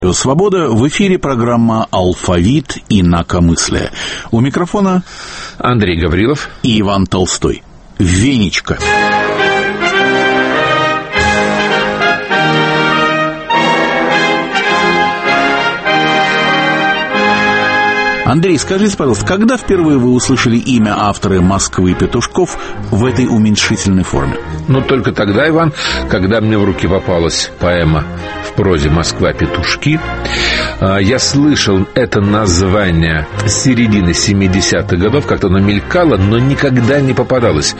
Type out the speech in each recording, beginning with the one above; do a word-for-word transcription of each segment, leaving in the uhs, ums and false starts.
Свобода, в эфире программа «Алфавит» инакомыслие. У микрофона Андрей Гаврилов и Иван Толстой. Венечка. Андрей, скажите, пожалуйста, когда впервые вы услышали имя автора «Москвы петушков» в этой уменьшительной форме? Ну, только тогда, Иван, когда мне в руки попалась поэма в прозе «Москва петушки». Я слышал это название с середины семидесятых годов, как-то оно мелькало, но никогда не попадалось.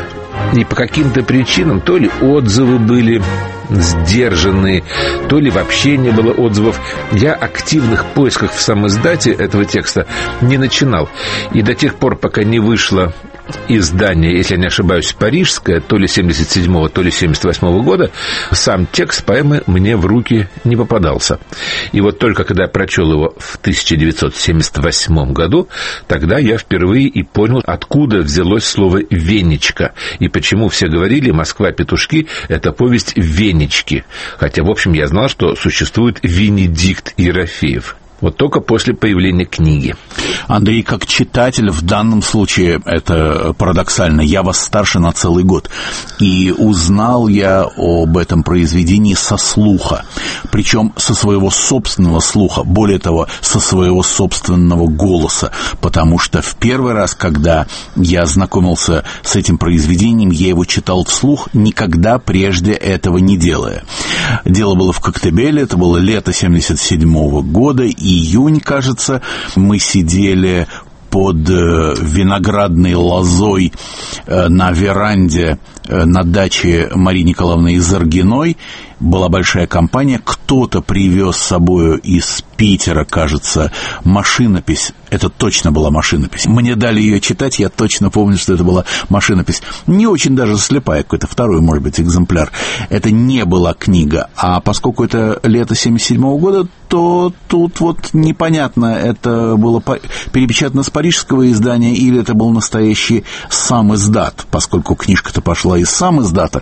И по каким-то причинам то ли отзывы были сдержанные, то ли вообще не было отзывов. Я активных поисках в самоиздате этого текста не начинал. И до тех пор, пока не вышло издание, если я не ошибаюсь, парижское, то ли семьдесят седьмого, то ли семьдесят восьмого года, сам текст поэмы мне в руки не попадался. И вот только когда я прочел его в тысяча девятьсот семьдесят восьмом году, тогда я впервые и понял, откуда взялось слово «венечка», и почему все говорили «Москва петушки» — это повесть «Венечки». Хотя, в общем, я знал, что существует Венедикт Ерофеев. Вот только после появления книги. Андрей, как читатель, в данном случае это парадоксально. Я вас старше на целый год. И узнал я об этом произведении со слуха. Причем со своего собственного слуха. Более того, со своего собственного голоса. Потому что в первый раз, когда я знакомился с этим произведением, я его читал вслух, никогда прежде этого не делая. Дело было в Коктебеле, это было лето семьдесят седьмого года, июнь, кажется, мы сидели под виноградной лозой на веранде на даче Марии Николаевны Изаргиной. Была большая компания, кто-то привез с собой из Питера, кажется, машинопись. Это точно была машинопись. Мне дали ее читать, я точно помню, что это была машинопись. Не очень даже слепая, какой-то второй, может быть, экземпляр. Это не была книга. А поскольку это лето семьдесят седьмого года, то тут вот непонятно, это было перепечатано с парижского издания или это был настоящий сам издат. Поскольку книжка-то пошла из сам издата,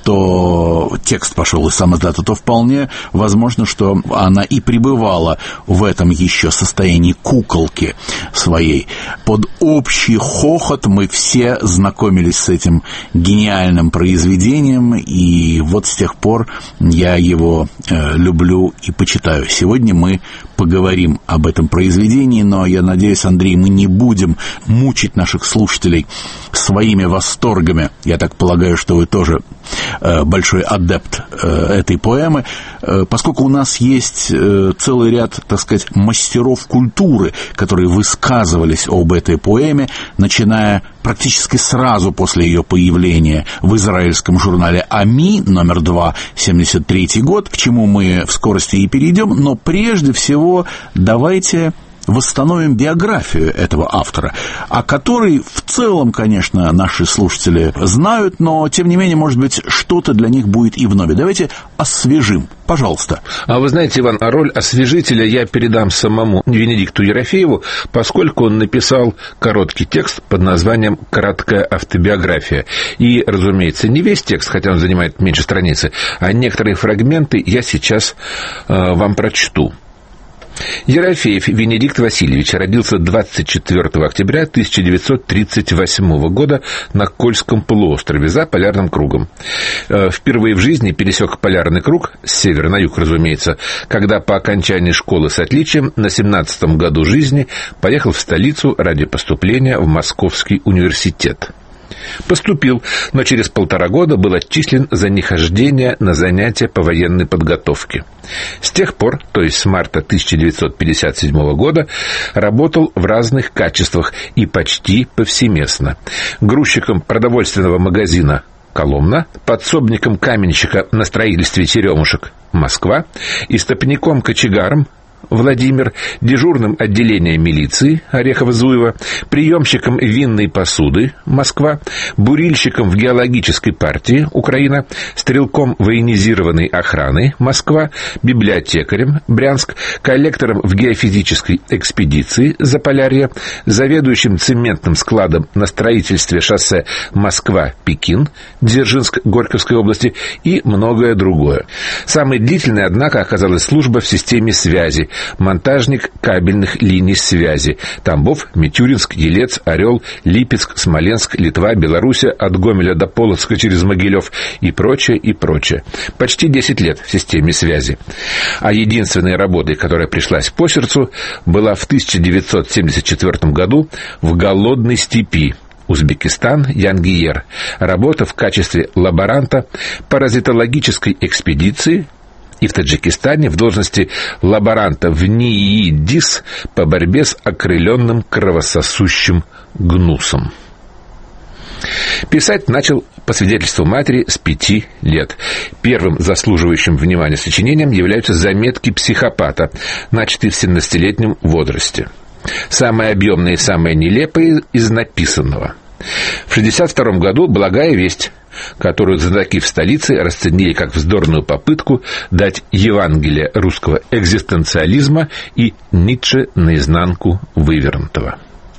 то текст пошел из сам издата, то вполне возможно, что она и пребывала в этом еще состоянии куколки своей. Под общий хохот мы все знакомились с этим гениальным произведением, и вот с тех пор я его э, люблю и почитаю. Сегодня мы поговорим об этом произведении, но я надеюсь, Андрей, мы не будем мучить наших слушателей своими восторгами. Я так полагаю, что вы тоже э, большой адепт э, этой поэмы, э, поскольку у нас есть э, целый ряд, так сказать, мастеров культуры, которые высказывались об этой поэме, начиная практически сразу после ее появления в израильском журнале «Ами», номер два, семьдесят третий год, к чему мы в скорости и перейдем, но прежде всего давайте восстановим биографию этого автора, о которой в целом, конечно, наши слушатели знают, но, тем не менее, может быть, что-то для них будет и вновь. Давайте освежим, пожалуйста. А вы знаете, Иван, роль освежителя я передам самому Венедикту Ерофееву, поскольку он написал короткий текст под названием «Краткая автобиография». И, разумеется, не весь текст, хотя он занимает меньше страницы, а некоторые фрагменты я сейчас э, вам прочту. Ерофеев Венедикт Васильевич родился двадцать четвёртого октября тысяча девятьсот тридцать восьмого года на Кольском полуострове за полярным кругом. Впервые в жизни пересек полярный круг, с севера на юг, разумеется, когда по окончании школы с отличием на семнадцатом году жизни поехал в столицу ради поступления в Московский университет. Поступил, но через полтора года был отчислен за нехождение на занятия по военной подготовке. С тех пор, то есть с марта тысяча девятьсот пятьдесят седьмого года, работал в разных качествах и почти повсеместно. Грузчиком продовольственного магазина Коломна, подсобником каменщика на строительстве Черемушек Москва, истопником-кочегаром Владимир, дежурным отделения милиции Орехово-Зуево, приемщиком винной посуды Москва, бурильщиком в геологической партии Украина, стрелком военизированной охраны Москва, библиотекарем Брянск, коллектором в геофизической экспедиции Заполярье, заведующим цементным складом на строительстве шоссе Москва-Пекин, Дзержинск Горьковской области и многое другое. Самой длительной, однако, оказалась служба в системе связи, монтажник кабельных линий связи. Тамбов, Мичуринск, Елец, Орел, Липецк, Смоленск, Литва, Белоруссия, от Гомеля до Полоцка через Могилев и прочее, и прочее. Почти десять лет в системе связи. А единственной работой, которая пришлась по сердцу, была в тысяча девятьсот семьдесят четвёртом году в голодной степи. Узбекистан, Янгиер. Работа в качестве лаборанта паразитологической экспедиции и в Таджикистане в должности лаборанта в НИИ ДИС по борьбе с окрыленным кровососущим гнусом. Писать начал по свидетельству матери с пяти лет. Первым заслуживающим внимания сочинением являются заметки психопата, начатые в семнадцатилетнем возрасте. Самое объемное и самое нелепое из написанного. В шестьдесят втором году «Благая весть», которую знатоки в столице расценили как вздорную попытку дать Евангелие русского экзистенциализма и Ницше наизнанку вывернутого.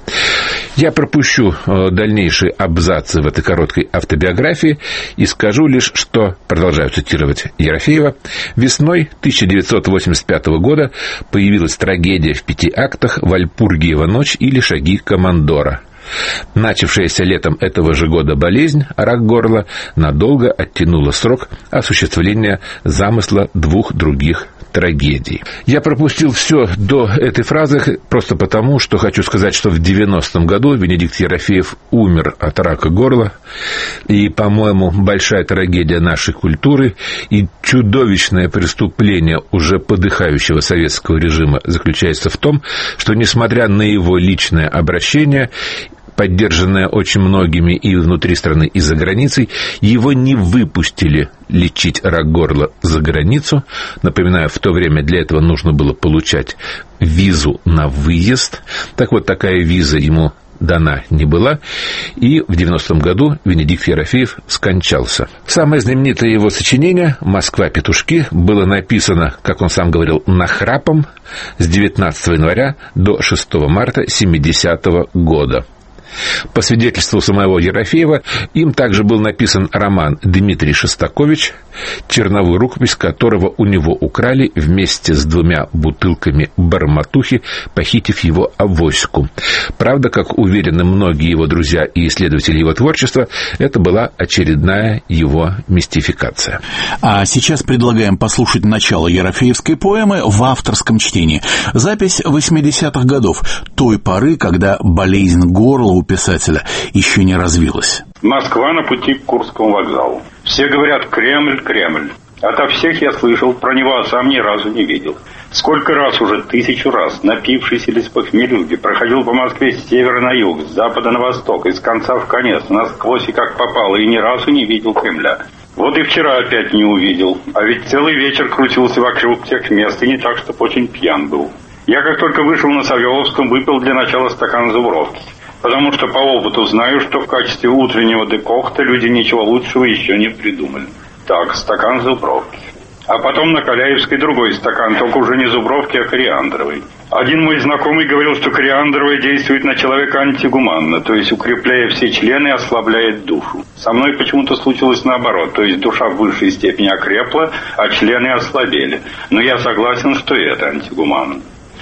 Я пропущу дальнейшие абзацы в этой короткой автобиографии и скажу лишь, что, продолжаю цитировать Ерофеева, весной тысяча девятьсот восемьдесят пятого года появилась трагедия в пяти актах «Вальпургиева ночь» или «Шаги командора». Начавшаяся летом этого же года болезнь, рак горла, надолго оттянула срок осуществления замысла двух других трагедий. Я пропустил все до этой фразы просто потому, что хочу сказать, что в девяностом году Венедикт Ерофеев умер от рака горла. И, по-моему, большая трагедия нашей культуры и чудовищное преступление уже подыхающего советского режима заключается в том, что, несмотря на его личное обращение, поддержанная очень многими и внутри страны, и за границей, его не выпустили лечить рак горла за границу. Напоминаю, в то время для этого нужно было получать визу на выезд. Так вот, такая виза ему дана не была, и в девяностом году Венедикт Ерофеев скончался. Самое знаменитое его сочинение «Москва-петушки» было написано, как он сам говорил, нахрапом с девятнадцатого января до шестого марта семидесятого года. По свидетельству самого Ерофеева, им также был написан роман «Дмитрий Шостакович», черновую рукопись которого у него украли вместе с двумя бутылками барматухи, похитив его авоську. Правда, как уверены многие его друзья и исследователи его творчества, это была очередная его мистификация. А сейчас предлагаем послушать начало ерофеевской поэмы в авторском чтении. Запись восьмидесятых годов, той поры, когда болезнь горла у писателя еще не развилась. Москва на пути к Курскому вокзалу. Все говорят «Кремль, Кремль». Ото всех я слышал, про него а сам ни разу не видел. Сколько раз уже, тысячу раз, напившись или с похмелюги, проходил по Москве с севера на юг, с запада на восток, из конца в конец, насквозь и как попало, и ни разу не видел Кремля. Вот и вчера опять не увидел, а ведь целый вечер крутился вокруг тех мест, и не так, чтоб очень пьян был. Я как только вышел на Савеловском, выпил для начала стакан зубровки. Потому что по опыту знаю, что в качестве утреннего декокта люди ничего лучшего еще не придумали. Так, стакан зубровки. А потом на Каляевской другой стакан, только уже не зубровки, а кориандровый. Один мой знакомый говорил, что кориандровый действует на человека антигуманно, то есть укрепляя все члены и ослабляет душу. Со мной почему-то случилось наоборот, то есть душа в высшей степени окрепла, а члены ослабели. Но я согласен, что и это антигуманно.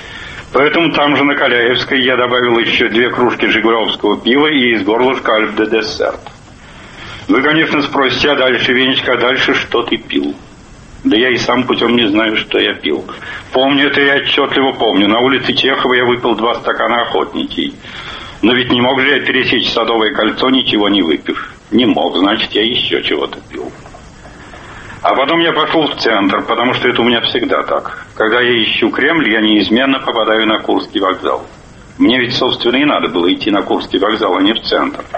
Поэтому там же на Каляевской я добавил еще две кружки жигулевского пива и из горлышка альп де десерт. Вы, конечно, спросите, а дальше, Венечка, а дальше что ты пил? Да я и сам путем не знаю, что я пил. Помню это, я отчетливо помню. На улице Чехова я выпил два стакана охотничьей. Но ведь не мог же я пересечь Садовое кольцо, ничего не выпив. Не мог, значит, я еще чего-то пил. А потом я пошел в центр, потому что это у меня всегда так. Когда я ищу Кремль, я неизменно попадаю на Курский вокзал. Мне ведь, собственно, и надо было идти на Курский вокзал, а не в центр.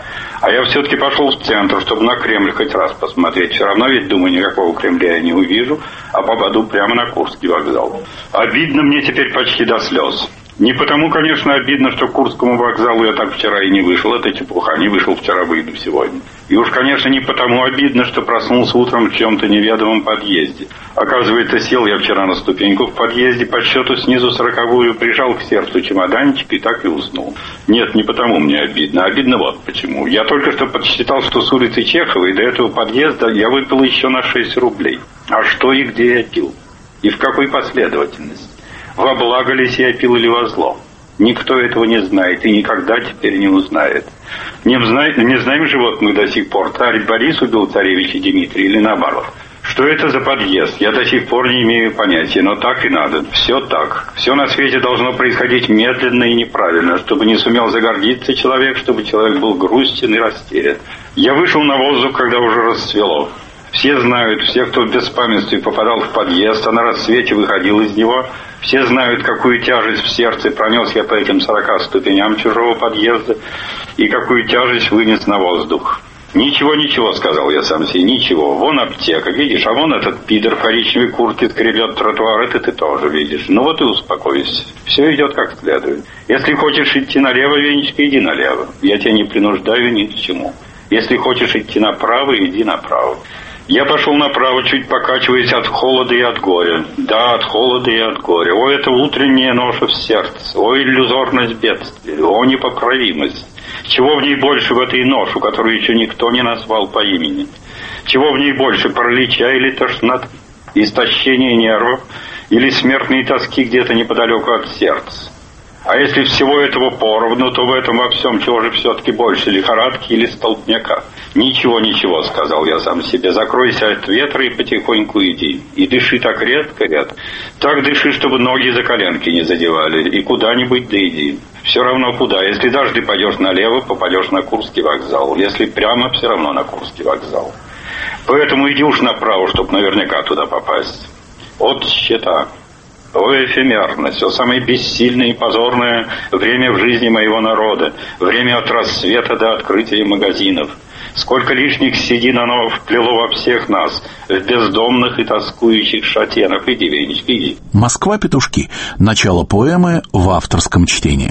А я все-таки пошел в центр, чтобы на Кремль хоть раз посмотреть. Все равно ведь, думаю, никакого Кремля я не увижу, а попаду прямо на Курский вокзал. Обидно мне теперь почти до слез. Не потому, конечно, обидно, что к Курскому вокзалу я так вчера и не вышел. Это чепуха. Не вышел вчера, выйду сегодня. И уж, конечно, не потому обидно, что проснулся утром в чем-то неведомом подъезде. Оказывается, сел я вчера на ступеньку в подъезде, по счету снизу сороковую, прижал к сердцу чемоданчик и так и уснул. Нет, не потому мне обидно. Обидно вот почему. Я только что подсчитал, что с улицы Чеховой до этого подъезда я выпил еще на шесть рублей. А что и где я пил? И в какой последовательности? Во благо ли я пил или во зло? Никто этого не знает и никогда теперь не узнает. Не, знаем, не знаем же вот мы до сих пор, царь Борис убил царевича Дмитрия или наоборот. Что это за подъезд? Я до сих пор не имею понятия, но так и надо. Все так. Все на свете должно происходить медленно и неправильно, чтобы не сумел загордиться человек, чтобы человек был грустен и растерян. Я вышел на воздух, когда уже расцвело. Все знают, все, кто в беспамятстве попадал в подъезд, а на рассвете выходил из него, все знают, какую тяжесть в сердце пронес я по этим сорока ступеням чужого подъезда и какую тяжесть вынес на воздух. «Ничего, ничего», — сказал я сам себе, — «ничего. Вон аптека, видишь, а вон этот пидор в коричневой куртке скребет тротуар, это ты тоже видишь. Ну вот и успокойся. Все идет как следует. Если хочешь идти налево, Венечка, иди налево. Я тебя не принуждаю ни к чему. Если хочешь идти направо, иди направо». Я пошел направо, чуть покачиваясь от холода и от горя. Да, от холода и от горя. О, это утренняя ноша в сердце. О, иллюзорность бедствия. О, непоправимость. Чего в ней больше в этой ношу, которую еще никто не назвал по имени? Чего в ней больше, паралича или тошноты, истощения нервов или смертной тоски где-то неподалеку от сердца? А если всего этого поровну, то в этом во всем чего же все-таки больше, лихорадки или столбняка? «Ничего, ничего», — сказал я сам себе, — «закройся от ветра и потихоньку иди. И дыши так редко, редко. Так дыши, чтобы ноги за коленки не задевали, и куда-нибудь да иди. Все равно куда. Если даже ты пойдешь налево, попадешь на Курский вокзал. Если прямо, все равно на Курский вокзал. Поэтому иди уж направо, чтобы наверняка туда попасть. От счета». О, эфемерность, о самое бессильное и позорное время в жизни моего народа, время от рассвета до открытия магазинов. Сколько лишних седин оно вплело во всех нас, в бездомных и тоскующих шатенах. Иди, Венечка, иди. «Москва-петушки». Начало поэмы в авторском чтении.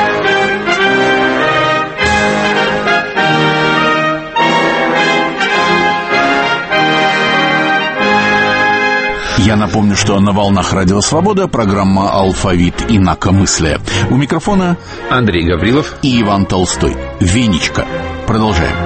Я напомню, что на волнах Радио Свобода программа «Алфавит инакомыслия». У микрофона Андрей Гаврилов и Иван Толстой. Венечка. Продолжаем.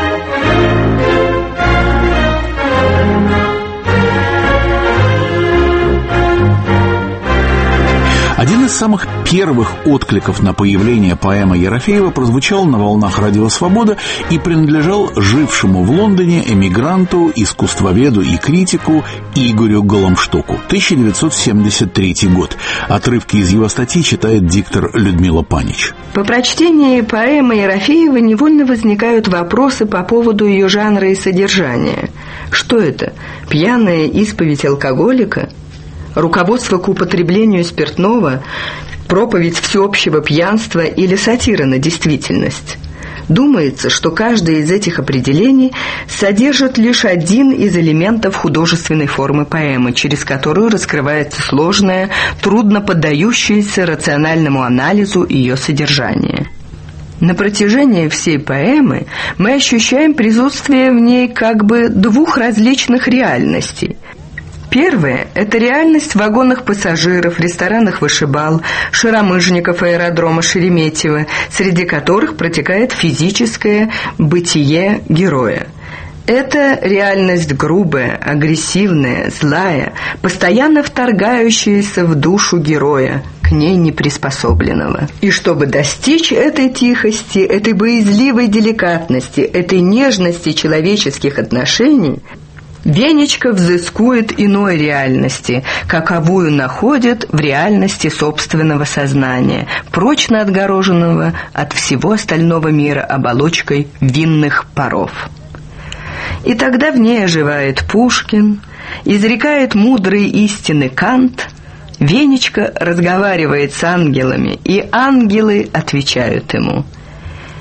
Один из самых первых откликов на появление поэмы Ерофеева прозвучал на волнах Радио Свобода и принадлежал жившему в Лондоне эмигранту, искусствоведу и критику Игорю Голомштоку. тысяча девятьсот семьдесят третий год. Отрывки из его статьи читает диктор Людмила Панич. По прочтении поэмы Ерофеева невольно возникают вопросы по поводу ее жанра и содержания. Что это? Пьяная исповедь алкоголика? Руководство к употреблению спиртного, проповедь всеобщего пьянства или сатира на действительность? Думается, что каждое из этих определений содержит лишь один из элементов художественной формы поэмы, через которую раскрывается сложное, трудно поддающееся рациональному анализу ее содержание. На протяжении всей поэмы мы ощущаем присутствие в ней как бы двух различных реальностей. Первое – это реальность вагонных пассажиров, ресторанных вышибал, шаромыжников аэродрома Шереметьево, среди которых протекает физическое бытие героя. Это реальность грубая, агрессивная, злая, постоянно вторгающаяся в душу героя, к ней неприспособленного. И чтобы достичь этой тихости, этой боязливой деликатности, этой нежности человеческих отношений – Венечка взыскует иной реальности, каковую находит в реальности собственного сознания, прочно отгороженного от всего остального мира оболочкой винных паров. И тогда в ней оживает Пушкин, изрекает мудрые истины Кант, Венечка разговаривает с ангелами, и ангелы отвечают ему.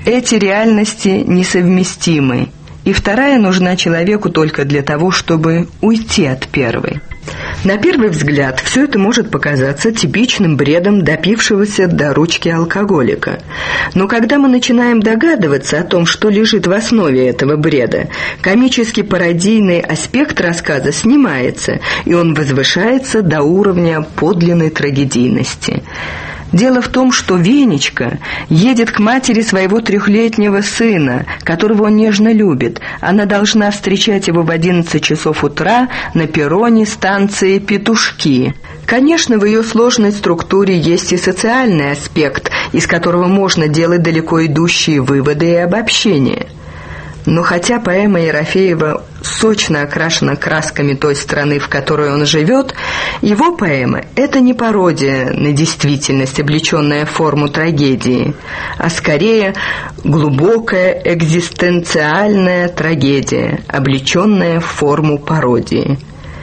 Эти реальности несовместимы, и вторая нужна человеку только для того, чтобы уйти от первой. На первый взгляд все это может показаться типичным бредом допившегося до ручки алкоголика. Но когда мы начинаем догадываться о том, что лежит в основе этого бреда, комический пародийный аспект рассказа снимается, и он возвышается до уровня подлинной трагедийности. Дело в том, что Венечка едет к матери своего трехлетнего сына, которого он нежно любит. Она должна встречать его в одиннадцать часов утра на перроне станции «Петушки». Конечно, в ее сложной структуре есть и социальный аспект, из которого можно делать далеко идущие выводы и обобщения. Но хотя поэма Ерофеева сочно окрашена красками той страны, в которой он живет, его поэма – это не пародия на действительность, облеченная в форму трагедии, а скорее глубокая экзистенциальная трагедия, облеченная в форму пародии.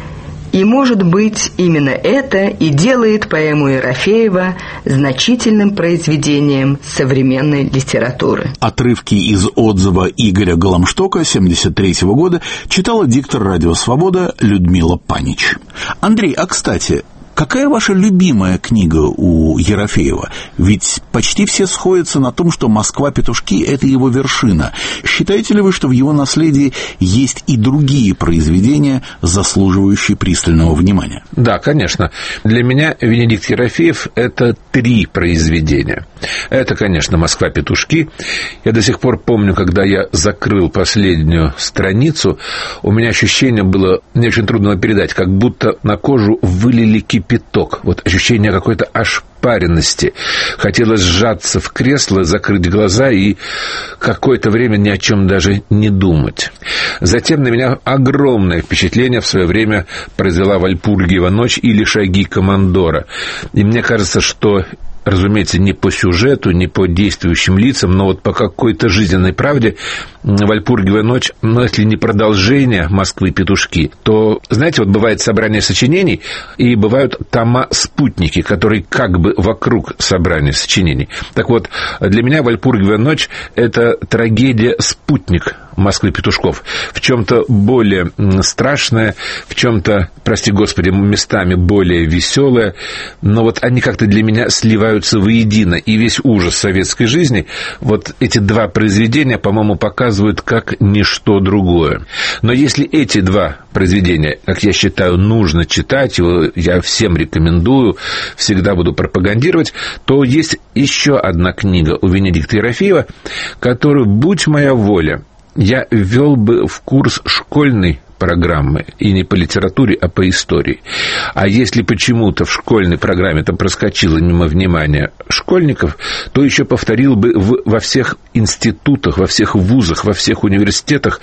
И, может быть, именно это и делает поэму Ерофеева значительным произведением современной литературы. Отрывки из отзыва Игоря Голомштока семьдесят третьего года читала диктор «Радио Свобода» Людмила Панич. Андрей, а кстати, какая ваша любимая книга у Ерофеева? Ведь почти все сходятся на том, что «Москва-петушки» — это его вершина. Считаете ли вы, что в его наследии есть и другие произведения, заслуживающие пристального внимания? Да, конечно. Для меня Венедикт Ерофеев — это три произведения. Это, конечно, «Москва-петушки». Я до сих пор помню, когда я закрыл последнюю страницу, у меня ощущение было, мне очень трудно передать, как будто на кожу вылили кипяток. Вот ощущение какой-то ошпаренности. Хотелось сжаться в кресло, закрыть глаза и какое-то время ни о чем даже не думать. Затем на меня огромное впечатление в свое время произвела «Вальпургиева ночь» или «Шаги командора». И мне кажется, что, разумеется, не по сюжету, не по действующим лицам, но вот по какой-то жизненной правде «Вальпургиева ночь», но если не продолжение «Москвы-петушки», то, знаете, вот бывает собрание сочинений, и бывают тома-спутники, которые как бы вокруг собрания сочинений. Так вот, для меня «Вальпургиева ночь» — это трагедия-спутник Москвы-петушков, в чем-то более страшное, в чем-то, прости господи, местами более веселое, но вот они как-то для меня сливаются воедино, и весь ужас советской жизни, вот эти два произведения, по-моему, показывают как ничто другое. Но если эти два произведения, как я считаю, нужно читать, его я всем рекомендую, всегда буду пропагандировать, то есть еще одна книга у Венедикта Ерофеева, которую, будь моя воля, я ввел бы в курс школьной программы, и не по литературе, а по истории. А если почему-то в школьной программе там проскочило мимо внимания школьников, то еще повторил бы в, во всех институтах, во всех вузах, во всех университетах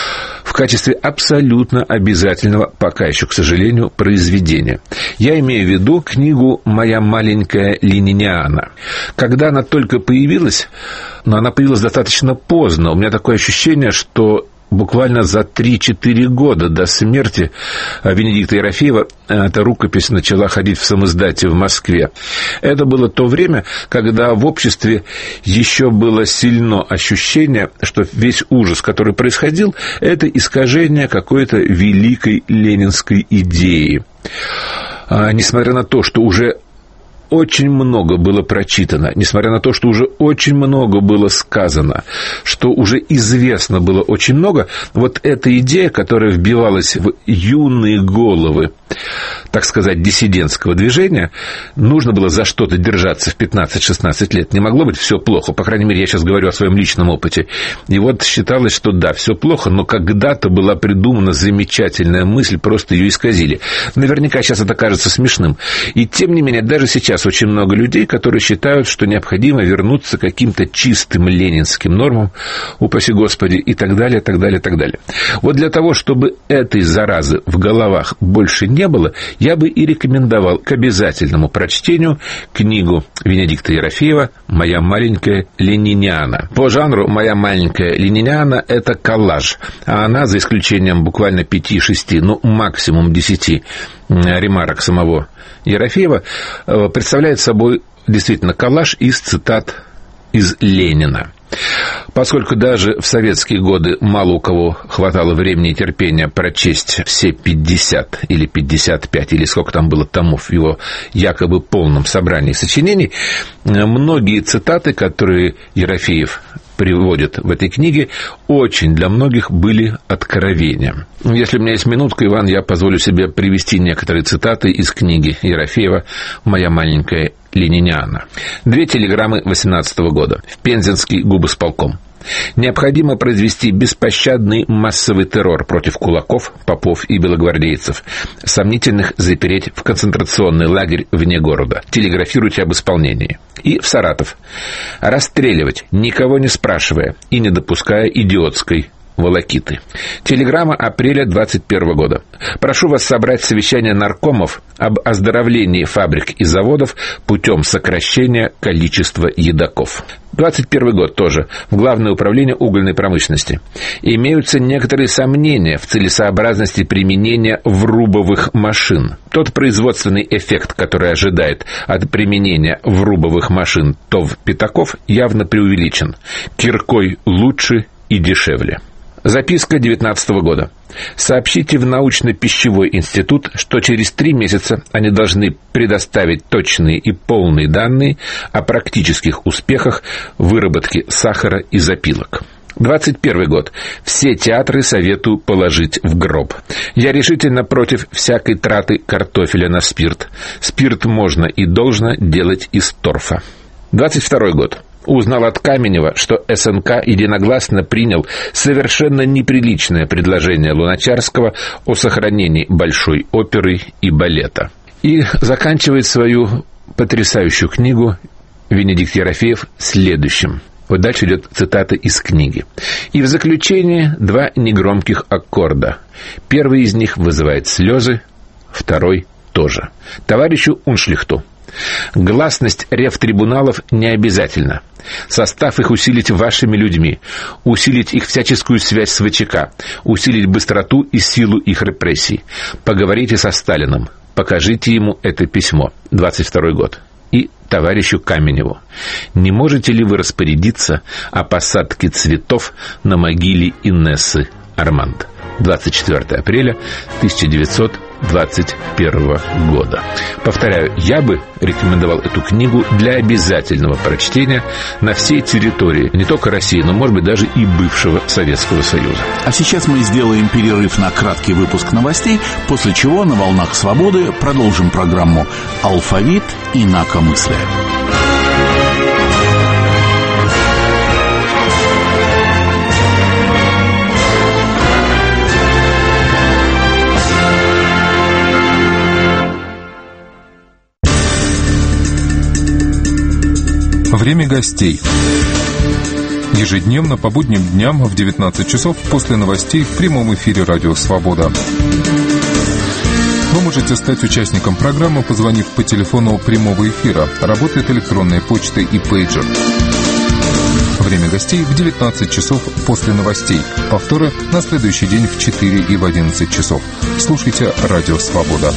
в качестве абсолютно обязательного, пока еще, к сожалению, произведения. Я имею в виду книгу «Моя маленькая Лениниана». Когда она только появилась, но она появилась достаточно поздно, у меня такое ощущение, что буквально за три-четыре года до смерти Венедикта Ерофеева эта рукопись начала ходить в самоиздате в Москве. Это было то время, когда в обществе еще было сильно ощущение, что весь ужас, который происходил, это искажение какой-то великой ленинской идеи. А, несмотря на то, что уже очень много было прочитано, несмотря на то, что уже очень много было сказано, что уже известно было очень много, вот эта идея, которая вбивалась в юные головы, так сказать, диссидентского движения, нужно было за что-то держаться в пятнадцать-шестнадцать лет. Не могло быть все плохо, по крайней мере, я сейчас говорю о своем личном опыте. И вот считалось, что да, все плохо, но когда-то была придумана замечательная мысль, просто ее исказили. Наверняка сейчас это кажется смешным. И тем не менее, даже сейчас очень много людей, которые считают, что необходимо вернуться к каким-то чистым ленинским нормам, упаси Господи, и так далее, так далее, так далее. Вот для того, чтобы этой заразы в головах больше не было, я бы и рекомендовал к обязательному прочтению книгу Венедикта Ерофеева «Моя маленькая Лениниана». По жанру «Моя маленькая Лениниана» — это коллаж, а она, за исключением буквально пяти-шести, ну, максимум десяти ремарок самого Ерофеева, представляет собой действительно коллаж из цитат из Ленина. Поскольку даже в советские годы мало у кого хватало времени и терпения прочесть все пятьдесят или пятьдесят пять, или сколько там было томов в его якобы полном собрании сочинений, многие цитаты, которые Ерофеев приводит в этой книге, очень для многих были откровением. Если у меня есть минутка, Иван, я позволю себе привести некоторые цитаты из книги Ерофеева «Моя маленькая лениниана». Две телеграммы восемнадцатого года. В Пензенский губосполком. Необходимо произвести беспощадный массовый террор против кулаков, попов и белогвардейцев. Сомнительных запереть в концентрационный лагерь вне города. Телеграфируйте об исполнении. И в Саратов. Расстреливать, никого не спрашивая и не допуская идиотской волокиты. Телеграмма апреля двадцать первого года. Прошу вас собрать совещание наркомов об оздоровлении фабрик и заводов путем сокращения количества едоков. двадцать первый год тоже. В Главное управление угольной промышленности. Имеются некоторые сомнения в целесообразности применения врубовых машин. Тот производственный эффект, который ожидает от применения врубовых машин ТОВ Пятаков, явно преувеличен. Киркой лучше и дешевле. Записка девятнадцатого года. Сообщите в научно-пищевой институт, что через три месяца они должны предоставить точные и полные данные о практических успехах выработки сахара из опилок. двадцать первый год. Все театры советую положить в гроб. Я решительно против всякой траты картофеля на спирт. Спирт можно и должно делать из торфа. двадцать второй год. Узнал от Каменева, что эс эн ка единогласно принял совершенно неприличное предложение Луначарского о сохранении Большой оперы и балета. И заканчивает свою потрясающую книгу Венедикт Ерофеев следующим. Вот дальше идет цитата из книги. И в заключение два негромких аккорда. Первый из них вызывает слезы, второй тоже. Товарищу Уншлихту. Гласность ревтрибуналов не обязательно. Состав их усилить вашими людьми, усилить их всяческую связь с вэ че ка, усилить быстроту и силу их репрессий. Поговорите со Сталиным, покажите ему это письмо. двадцать второй год. И товарищу Каменеву. Не можете ли вы распорядиться о посадке цветов на могиле Инессы Арманд? двадцать четвёртого апреля тысяча девятьсот двадцать первого года. Повторяю, я бы рекомендовал эту книгу для обязательного прочтения на всей территории, не только России, но, может быть, даже и бывшего Советского Союза. А сейчас мы сделаем перерыв на краткий выпуск новостей, после чего на «Волнах свободы» продолжим программу «Алфавит инакомыслия». Время гостей. Ежедневно по будним дням в девятнадцать часов после новостей в прямом эфире «Радио Свобода». Вы можете стать участником программы, позвонив по телефону прямого эфира. Работает электронная почта и пейджер. Время гостей в девятнадцать часов после новостей. Повторы на следующий день в четыре и в одиннадцать часов. Слушайте «Радио Свобода».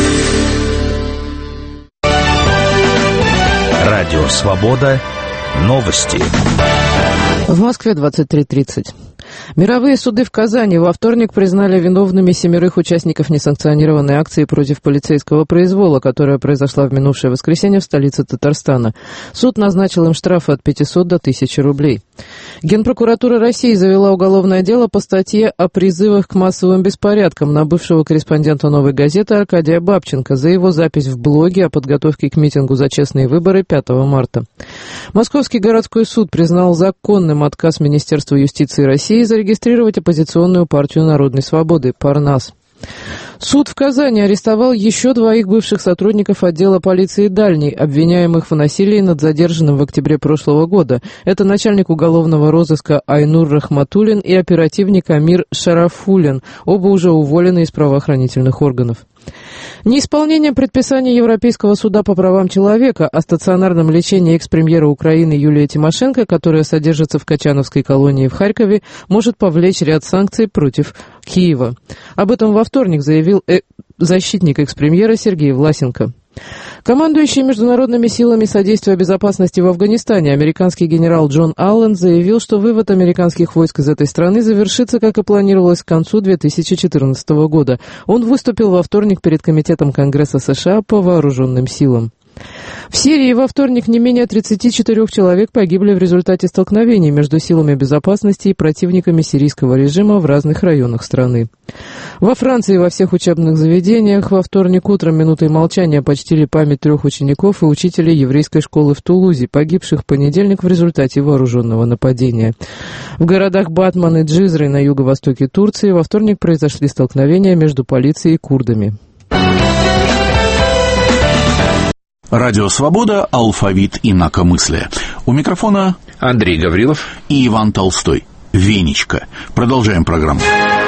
Радио «Свобода». Новости. В Москве двадцать три тридцать. Мировые суды в Казани во вторник признали виновными семерых участников несанкционированной акции против полицейского произвола, которая произошла в минувшее воскресенье в столице Татарстана. Суд назначил им штрафы от пятисот до тысячи рублей. Генпрокуратура России завела уголовное дело по статье о призывах к массовым беспорядкам на бывшего корреспондента «Новой газеты» Аркадия Бабченко за его запись в блоге о подготовке к митингу за честные выборы пятого марта. Московский городской суд признал законным отказ Министерства юстиции России зарегистрировать оппозиционную партию народной свободы «Парнас». Суд в Казани арестовал еще двоих бывших сотрудников отдела полиции «Дальний», обвиняемых в насилии над задержанным в октябре прошлого года. Это начальник уголовного розыска Айнур Рахматуллин и оперативник Амир Шарафуллин, оба уже уволены из правоохранительных органов. Неисполнение предписаний Европейского суда по правам человека о стационарном лечении экс-премьера Украины Юлии Тимошенко, которая содержится в Качановской колонии в Харькове, может повлечь ряд санкций против Киева. Об этом во вторник заявил э- защитник экс-премьера Сергей Власенко. Командующий международными силами содействия безопасности в Афганистане американский генерал Джон Аллен заявил, что вывод американских войск из этой страны завершится, как и планировалось, к концу две тысячи четырнадцатого года. Он выступил во вторник перед Комитетом Конгресса США по вооруженным силам. В Сирии во вторник не менее тридцати четырёх человек погибли в результате столкновений между силами безопасности и противниками сирийского режима в разных районах страны. Во Франции во всех учебных заведениях во вторник утром минутой молчания почтили память трех учеников и учителей еврейской школы в Тулузе, погибших в понедельник в результате вооруженного нападения. В городах Батман и Джизре на юго-востоке Турции во вторник произошли столкновения между полицией и курдами. Радио «Свобода», алфавит инакомыслия. У микрофона Андрей Гаврилов и Иван Толстой. Венечка. Продолжаем программу.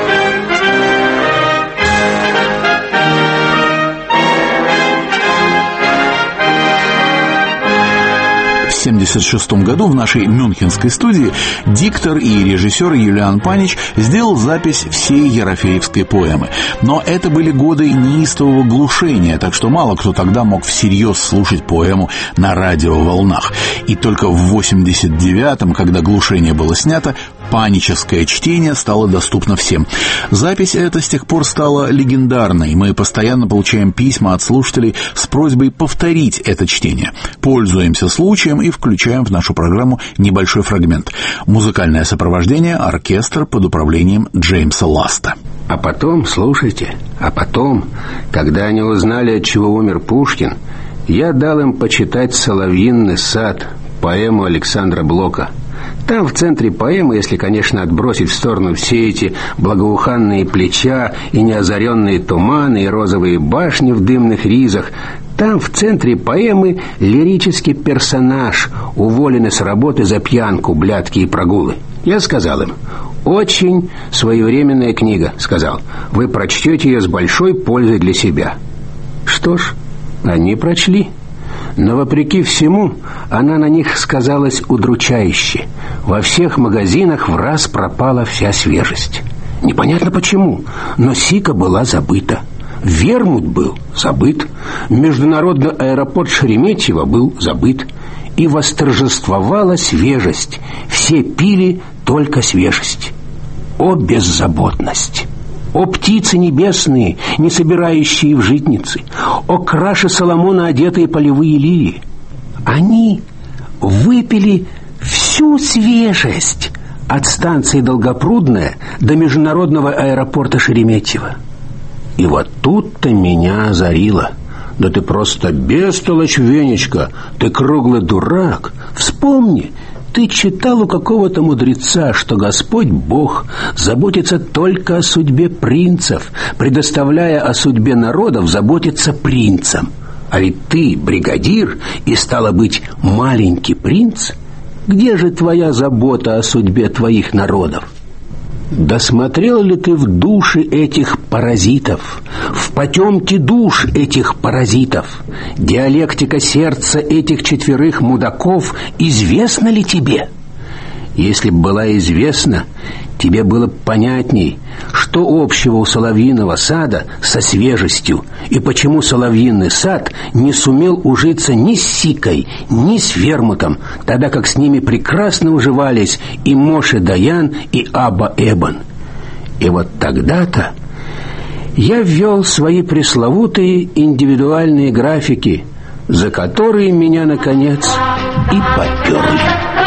В тысяча девятьсот семьдесят шестом году в нашей мюнхенской студии диктор и режиссер Юлиан Панич сделал запись всей ерофеевской поэмы. Но это были годы неистового глушения, так что мало кто тогда мог всерьез слушать поэму на радиоволнах. И только в восемьдесят девятом, когда глушение было снято, паническое чтение стало доступно всем. Запись эта с тех пор стала легендарной. Мы постоянно получаем письма от слушателей с просьбой повторить это чтение. Пользуемся случаем и включаем в нашу программу небольшой фрагмент. Музыкальное сопровождение, оркестр под управлением Джеймса Ласта. А потом, слушайте, а потом, когда они узнали, от чего умер Пушкин, я дал им почитать «Соловьиный сад», поэму Александра Блока. Там в центре поэмы, если, конечно, отбросить в сторону все эти благоуханные плеча и неозаренные туманы и розовые башни в дымных ризах, там в центре поэмы лирический персонаж, уволенный с работы за пьянку, блядки и прогулы. Я сказал им: «Очень своевременная книга», — сказал. «Вы прочтете ее с большой пользой для себя». Что ж, они прочли. Но, вопреки всему, она на них сказалась удручающе. Во всех магазинах враз пропала вся свежесть. Непонятно почему, но Сика была забыта. Вермут был забыт. Международный аэропорт Шереметьево был забыт. И восторжествовала свежесть. Все пили только свежесть. О, беззаботность! О, птицы небесные, не собирающие в житницы! О, краше Соломона одетые полевые лилии! Они выпили всю свежесть от станции Долгопрудная до международного аэропорта Шереметьево. И вот тут-то меня озарило. Да ты просто бестолочь, Венечка, ты круглый дурак. Вспомни, ты читал у какого-то мудреца, что Господь Бог заботится только о судьбе принцев, предоставляя о судьбе народов заботиться принцам. А ведь ты бригадир и, стало быть, маленький принц. Где же твоя забота о судьбе твоих народов? Досмотрел ли ты в души этих паразитов, в потемки душ этих паразитов? Диалектика сердца этих четверых мудаков известна ли тебе? Если б была известна, тебе было бы понятней, что общего у Соловьиного сада со свежестью, и почему Соловьиный сад не сумел ужиться ни с Сикой, ни с Вермутом, тогда как с ними прекрасно уживались и Моше Даян, и Абба Эбон. И вот тогда-то я ввел свои пресловутые индивидуальные графики, за которые меня, наконец, и поперли.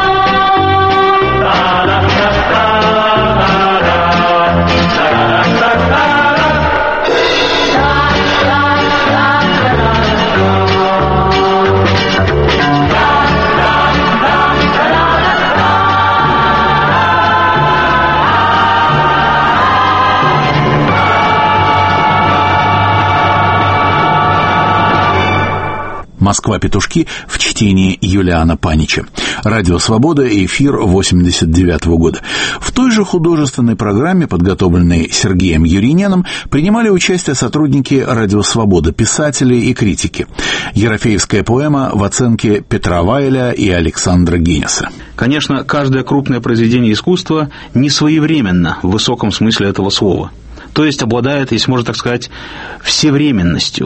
«Москва-петушки» в чтении Юлиана Панича. Радио «Свобода», эфир восемьдесят девятого года. В той же художественной программе, подготовленной Сергеем Юриняном, принимали участие сотрудники «Радио Свобода», писатели и критики. Ерофеевская поэма в оценке Петра Вайля и Александра Генеса. Конечно, каждое крупное произведение искусства не своевременно в высоком смысле этого слова. То есть обладает, если можно так сказать, всевременностью.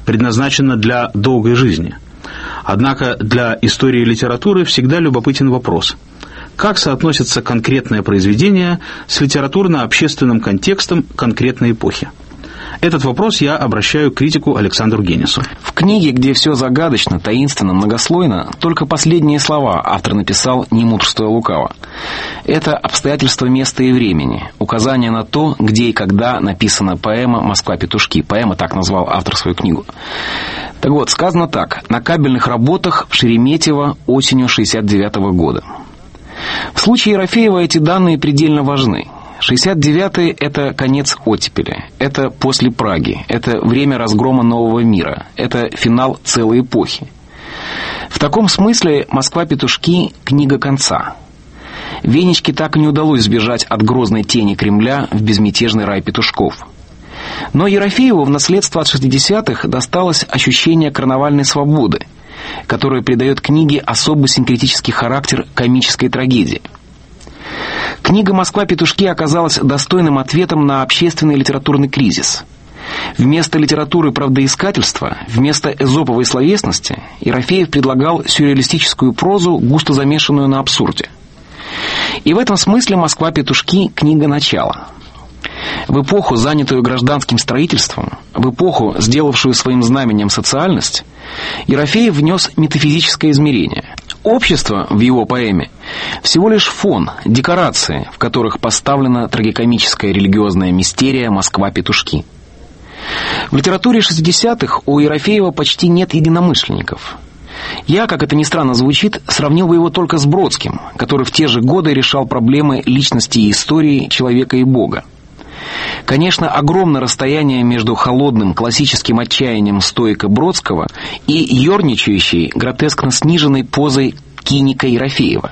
предназначена для долгой жизни. Однако для истории литературы всегда любопытен вопрос: как соотносится конкретное произведение с литературно-общественным контекстом конкретной эпохи? Этот вопрос я обращаю к критику Александру Генису. В книге, где все загадочно, таинственно, многослойно, только последние слова автор написал, не мудрствуя лукаво. Это обстоятельства места и времени, указание на то, где и когда написана поэма «Москва-петушки». Поэма, так назвал автор свою книгу. Так вот, сказано так: на кабельных работах в Шереметьево осенью шестьдесят девятого года. В случае Ерофеева эти данные предельно важны. шестьдесят девятый – это конец оттепели, это после Праги, это время разгрома нового мира, это финал целой эпохи. В таком смысле «Москва-петушки» – книга конца. Венечке так и не удалось сбежать от грозной тени Кремля в безмятежный рай петушков. Но Ерофееву в наследство от шестидесятых досталось ощущение карнавальной свободы, которое придает книге особый синкретический характер комической трагедии. Книга «Москва-петушки» оказалась достойным ответом на общественный литературный кризис. Вместо литературы правдоискательства, вместо эзоповой словесности Ерофеев предлагал сюрреалистическую прозу, густо замешанную на абсурде. И в этом смысле «Москва-петушки» — книга начала. В эпоху, занятую гражданским строительством, в эпоху, сделавшую своим знаменем социальность, Ерофеев внес метафизическое измерение. Общество в его поэме всего лишь фон, декорации, в которых поставлена трагикомическая религиозная мистерия «Москва-петушки». В литературе шестидесятых у Ерофеева почти нет единомышленников. Я, как это ни странно звучит, сравнил бы его только с Бродским, который в те же годы решал проблемы личности и истории человека и Бога. Конечно, огромное расстояние между холодным классическим отчаянием стоика Бродского и ерничающей, гротескно сниженной позой киника Ерофеева.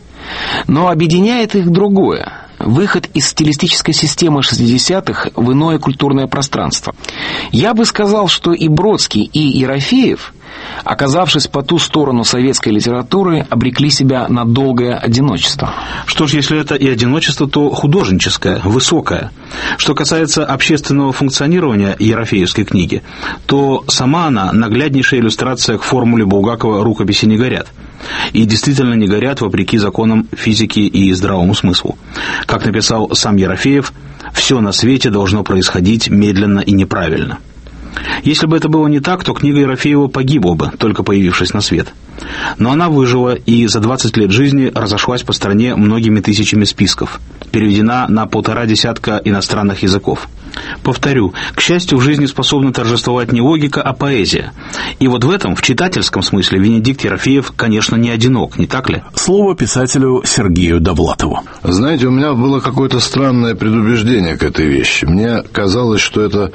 Но объединяет их другое – выход из стилистической системы шестидесятых в иное культурное пространство. Я бы сказал, что и Бродский, и Ерофеев, оказавшись по ту сторону советской литературы, обрекли себя на долгое одиночество. Что ж, если это и одиночество, то художническое, высокое. Что касается общественного функционирования Ерофеевской книги, то сама она нагляднейшая иллюстрация к формуле Булгакова «рукописи не горят». И действительно не горят вопреки законам физики и здравому смыслу. Как написал сам Ерофеев, «все на свете должно происходить медленно и неправильно». Если бы это было не так, то книга Ерофеева погибла бы, только появившись на свет. Но она выжила и за двадцать лет жизни разошлась по стране многими тысячами списков, переведена на полтора десятка иностранных языков. Повторю, к счастью, в жизни способна торжествовать не логика, а поэзия. И вот в этом, в читательском смысле, Венедикт Ерофеев, конечно, не одинок, не так ли? Слово писателю Сергею Довлатову. Знаете, у меня было какое-то странное предубеждение к этой вещи. Мне казалось, что это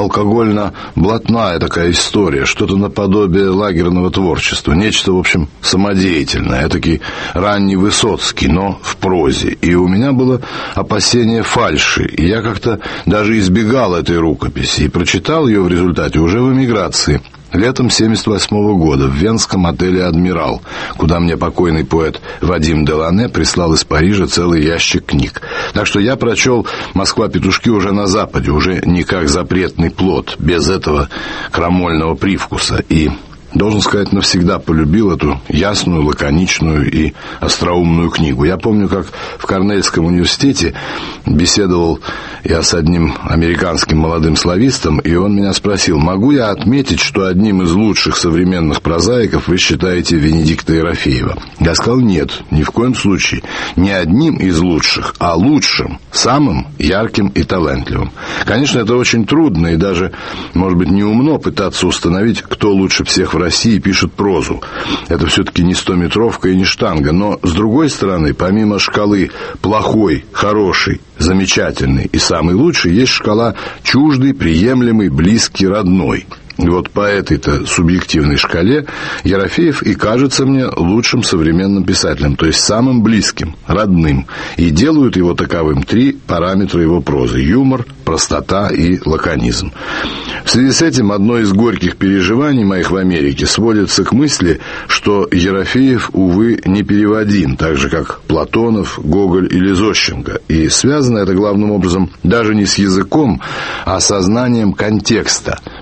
алкогольно-блатная такая история, что-то наподобие лагерного творчества, нечто, в общем, самодеятельное, этакий ранний Высоцкий, но в прозе. И у меня было опасение фальши, и я как-то даже избегал этой рукописи и прочитал ее в результате уже в эмиграции, летом семьдесят восьмого года, в венском отеле «Адмирал», куда мне покойный поэт Вадим Делане прислал из Парижа целый ящик книг. Так что я прочел «Москва-петушки» уже на Западе, уже не как запретный плод, без этого крамольного привкуса, и... должен сказать, навсегда полюбил эту ясную, лаконичную и остроумную книгу. Я помню, как в Корнельском университете беседовал я с одним американским молодым славистом, и он меня спросил, могу я отметить, что одним из лучших современных прозаиков вы считаете Венедикта Ерофеева? Я сказал, нет, ни в коем случае. Не одним из лучших, а лучшим, самым ярким и талантливым. Конечно, это очень трудно и даже, может быть, неумно пытаться установить, кто лучше всех в России пишет прозу. Это все-таки не стометровка и не штанга. Но, с другой стороны, помимо шкалы плохой, хороший, замечательный и самый лучший, есть шкала чуждый, приемлемый, близкий, родной. И вот по этой-то субъективной шкале Ерофеев и кажется мне лучшим современным писателем, то есть самым близким, родным. И делают его таковым три параметра его прозы: юмор, простота и лаконизм. В связи с этим одно из горьких переживаний моих в Америке сводится к мысли, что Ерофеев, увы, не переводим, так же, как Платонов, Гоголь или Зощенко. И связано это главным образом даже не с языком, а с сознанием контекста.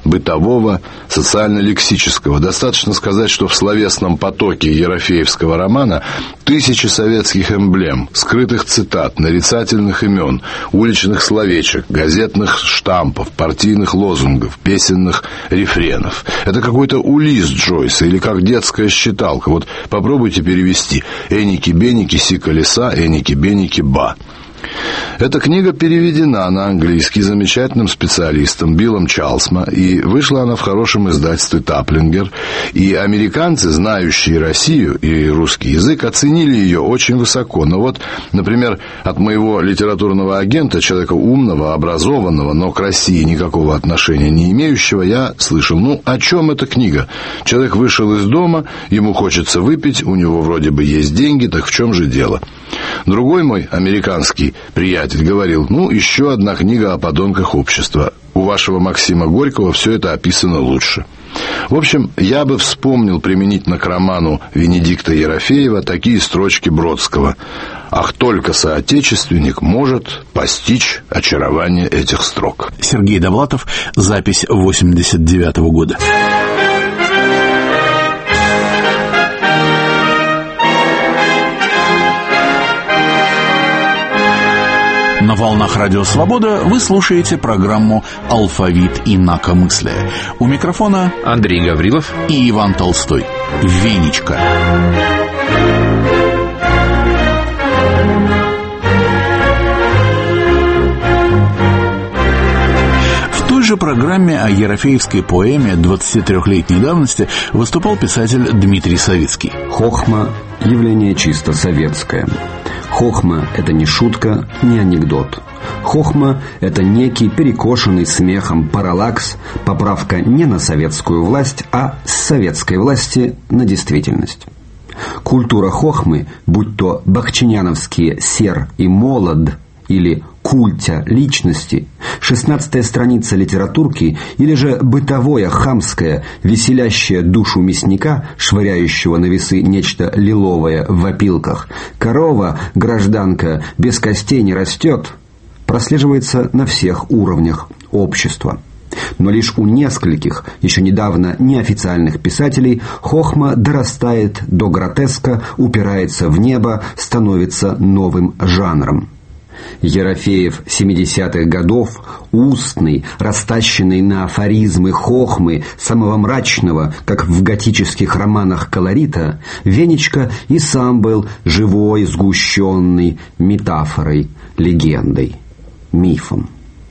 бытового, социально-лексического. Достаточно сказать, что в словесном потоке ерофеевского романа тысячи советских эмблем, скрытых цитат, нарицательных имен, уличных словечек, газетных штампов, партийных лозунгов, песенных рефренов. Это какой-то Улисс Джойса или как детская считалка. Вот попробуйте перевести «Эники-беники, си колеса, эники-беники, ба». Эта книга переведена на английский замечательным специалистом Биллом Чалсма, и вышла она в хорошем издательстве «Таплингер». И американцы, знающие Россию и русский язык, оценили ее очень высоко. Но вот, например, от моего литературного агента, человека умного, образованного, но к России никакого отношения не имеющего, я слышал: ну, о чем эта книга? Человек вышел из дома, ему хочется выпить, у него вроде бы есть деньги, так в чем же дело? Другой мой американский приятель говорил: ну, еще одна книга о подонках общества. У вашего Максима Горького все это описано лучше. В общем, я бы вспомнил применительно к роману Венедикта Ерофеева такие строчки Бродского: «Ах, только соотечественник может постичь очарование этих строк». Сергей Довлатов, запись восемьдесят девятого года. На волнах Радио Свобода вы слушаете программу «Алфавит инакомыслия». У микрофона Андрей Гаврилов и Иван Толстой. Венечка. В той же программе о ерофеевской поэме двадцатитрёхлетней давности выступал писатель Дмитрий Савицкий. Хохма – явление чисто советское. Хохма – это не шутка, не анекдот. Хохма – это некий перекошенный смехом параллакс, поправка не на советскую власть, а с советской власти на действительность. Культура хохмы, будь то бахчиняновские «сер» и «молод» или культя личности, шестнадцатая страница литературки или же бытовое, хамское, веселящее душу мясника, швыряющего на весы нечто лиловое в опилках, корова, гражданка, без костей не растет, прослеживается на всех уровнях общества. Но лишь у нескольких, еще недавно неофициальных писателей, хохма дорастает до гротеска, упирается в небо, становится новым жанром. Ерофеев семидесятых годов, устный, растащенный на афоризмы хохмы, самого мрачного, как в готических романах, колорита, Венечка и сам был живой, сгущенный метафорой, легендой, мифом.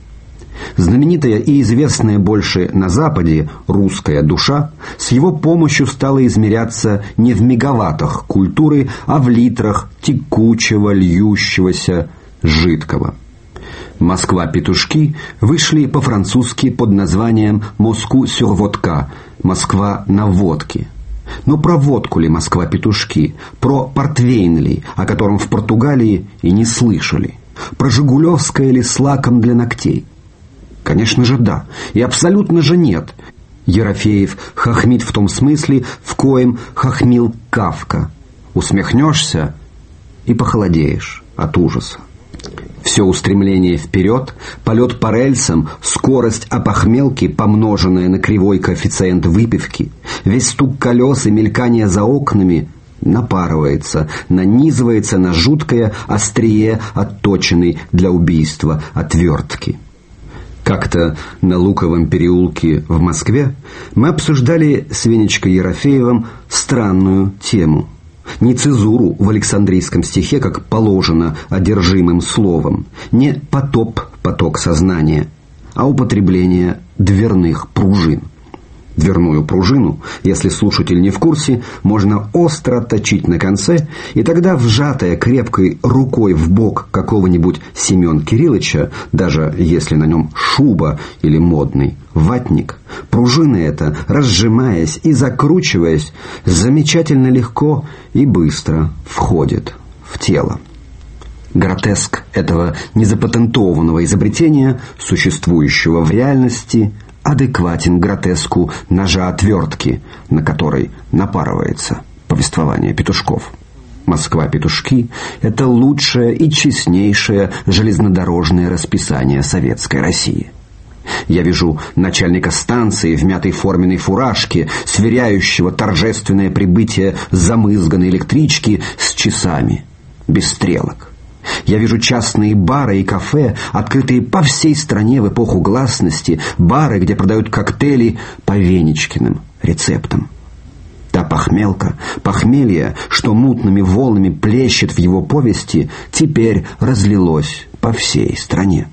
Знаменитая и известная больше на Западе русская душа с его помощью стала измеряться не в мегаваттах культуры, а в литрах текучего, льющегося, жидкого. «Москва-петушки» вышли по-французски под названием «Москву-сюр-водка» – «Москва на водке». Но про водку ли «Москва-петушки», про портвейн ли, о котором в Португалии и не слышали, про жигулевское ли с лаком для ногтей? Конечно же да, и абсолютно же нет. Ерофеев хохмит в том смысле, в коем хохмил Кафка. Усмехнешься и похолодеешь от ужаса. Все устремление вперед, полет по рельсам, скорость опохмелки, помноженная на кривой коэффициент выпивки, весь стук колес и мелькание за окнами напарывается, нанизывается на жуткое острие отточенной для убийства отвертки. Как-то на Луковом переулке в Москве мы обсуждали с Венечкой Ерофеевым странную тему. Не цезуру в Александрийском стихе, как положено одержимым словом, не потоп, поток сознания, а употребление дверных пружин. Дверную пружину, если слушатель не в курсе, можно остро точить на конце, и тогда вжатая крепкой рукой в бок какого-нибудь Семен Кириллыча, даже если на нем шуба или модный ватник, пружина эта, разжимаясь и закручиваясь, замечательно легко и быстро входит в тело. Гротеск этого незапатентованного изобретения, существующего в реальности, адекватен гротеску ножа-отвертки, на которой напарывается повествование петушков. «Москва-петушки» — это лучшее и честнейшее железнодорожное расписание советской России. Я вижу начальника станции в мятой форменной фуражке, сверяющего торжественное прибытие замызганной электрички с часами, без стрелок. Я вижу частные бары и кафе, открытые по всей стране в эпоху гласности, бары, где продают коктейли по Венечкиным рецептам. Та похмелка, похмелье, что мутными волнами плещет в его повести, теперь разлилось по всей стране.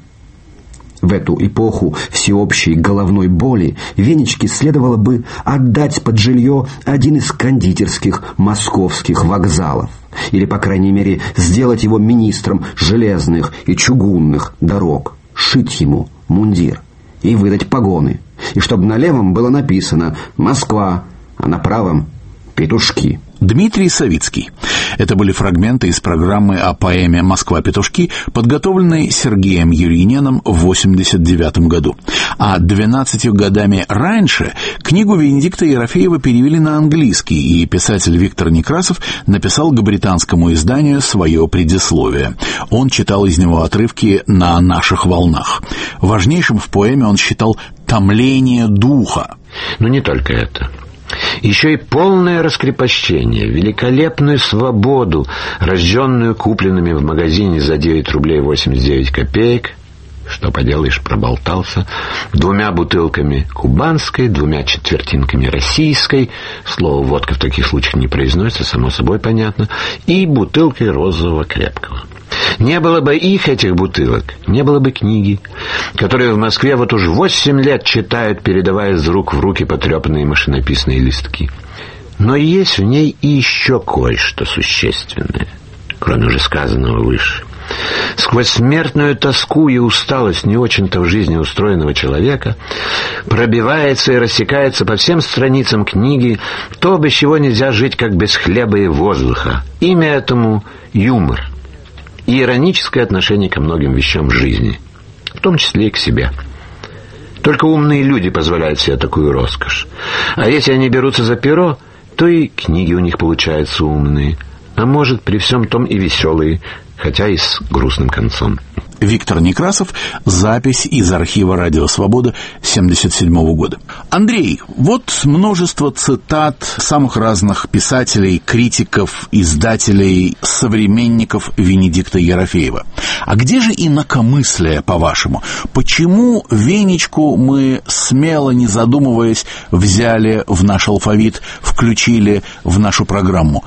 В эту эпоху всеобщей головной боли Венечке следовало бы отдать под жилье один из кондитерских московских вокзалов, или, по крайней мере, сделать его министром железных и чугунных дорог, шить ему мундир и выдать погоны, и чтобы на левом было написано «Москва», а на правом «Петушки». Дмитрий Савицкий. Это были фрагменты из программы о поэме «Москва-петушки», подготовленной Сергеем Юрьяненом в восемьдесят девятом году. А двенадцатью годами раньше книгу Венедикта Ерофеева перевели на английский, и писатель Виктор Некрасов написал к британскому изданию свое предисловие. Он читал из него отрывки на наших волнах. Важнейшим в поэме он считал «томление духа». Но не только это. Еще и полное раскрепощение, великолепную свободу, рожденную купленными в магазине за девять рублей восемьдесят девять копеек, что поделаешь, проболтался, двумя бутылками кубанской, двумя четвертинками российской, слово «водка» в таких случаях не произносится, само собой понятно, и бутылкой розового крепкого. Не было бы их, этих бутылок, не было бы книги, которые в Москве вот уж восемь лет читают, передавая из рук в руки потрепанные машинописные листки. Но есть в ней и еще кое-что существенное, кроме уже сказанного выше. Сквозь смертную тоску и усталость не очень-то в жизни устроенного человека пробивается и рассекается по всем страницам книги то, без чего нельзя жить, как без хлеба и воздуха. Имя этому — юмор. И ироническое отношение ко многим вещам в жизни, в том числе и к себе. Только умные люди позволяют себе такую роскошь. А если они берутся за перо, то и книги у них получаются умные. А может, при всем том и веселые, хотя и с грустным концом. Виктор Некрасов. Запись из архива «Радио Свобода» семьдесят седьмого года. Андрей, вот множество цитат самых разных писателей, критиков, издателей, современников Венедикта Ерофеева. А где же инакомыслие, по-вашему? Почему Венечку мы, смело не задумываясь, взяли в наш алфавит, включили в нашу программу?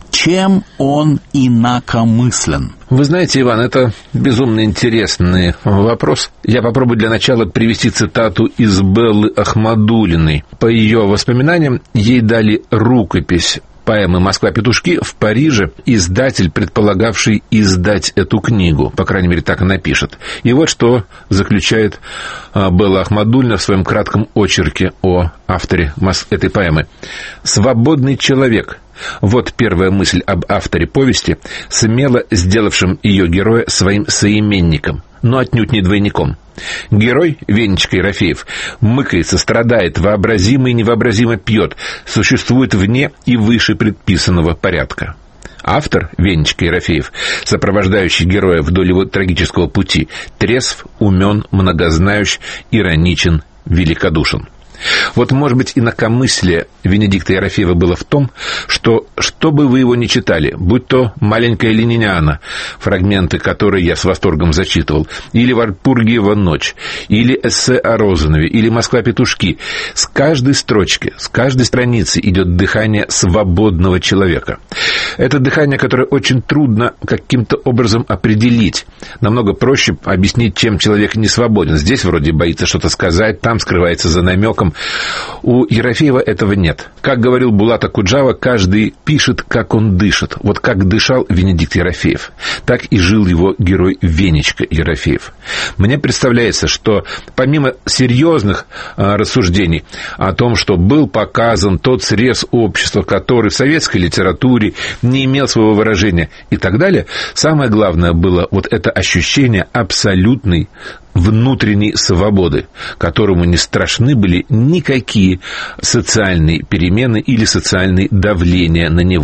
Чем он инакомыслен? Вы знаете, Иван, это безумно интересный вопрос. Я попробую для начала привести цитату из Беллы Ахмадуллиной. По ее воспоминаниям, ей дали рукопись поэмы «Москва-петушки» в Париже издатель, предполагавший издать эту книгу. По крайней мере, так она пишет. И вот что заключает Белла Ахмадуллина в своем кратком очерке о авторе этой поэмы. «Свободный человек». Вот первая мысль об авторе повести, смело сделавшем ее героя своим соименником, но отнюдь не двойником. Герой, Венечка Ерофеев, мыкается, страдает, вообразимо и невообразимо пьет, существует вне и выше предписанного порядка. Автор, Венечка Ерофеев, сопровождающий героя вдоль его трагического пути, трезв, умен, многознающ, ироничен, великодушен. Вот, может быть, инакомыслие Венедикта Ерофеева было в том, что, что бы вы его ни читали, будь то «Маленькая Лениниана», фрагменты которой я с восторгом зачитывал, или «Вальпургиева ночь», или эссе о Розанове, или «Москва-петушки», с каждой строчки, с каждой страницы идет дыхание свободного человека. Это дыхание, которое очень трудно каким-то образом определить. Намного проще объяснить, чем человек не свободен. Здесь вроде боится что-то сказать, там скрывается за намеком. У Ерофеева этого нет. Как говорил Булат Акуджава, каждый пишет, как он дышит. Вот как дышал Венедикт Ерофеев, так и жил его герой Венечка Ерофеев. Мне представляется, что помимо серьезных а, рассуждений о том, что был показан тот срез общества, который в советской литературе не имел своего выражения и так далее, самое главное было вот это ощущение абсолютной внутренней свободы, которому не страшны были никакие социальные перемены или социальные давления на него.